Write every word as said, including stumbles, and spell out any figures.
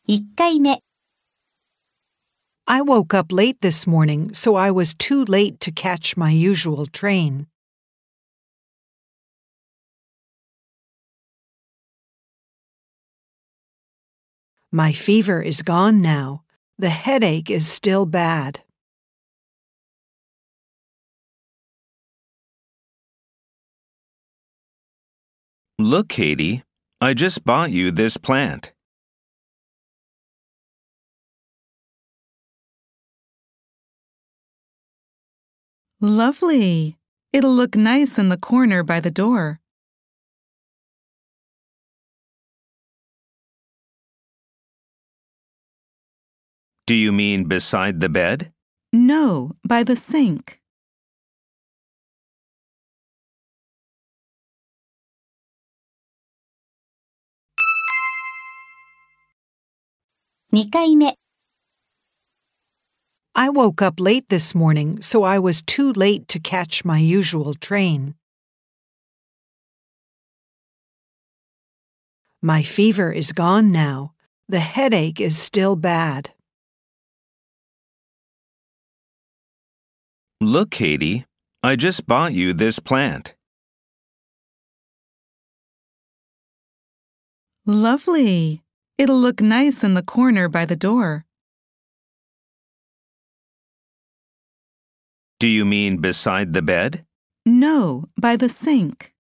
いっかいめ I woke up late this morning, so I was too late to catch my usual train. My fever is gone now. The headache is still bad. Look, Katie, I just bought you this plant. Lovely. It'll look nice in the corner by the door. Do you mean beside the bed? No, by the sink. にかいめ I woke up late this morning, so I was too late to catch my usual train. My fever is gone now. The headache is still bad. Look, Katie, I just bought you this plant. Lovely. It'll look nice in the corner by the door. Do you mean beside the bed? No, by the sink.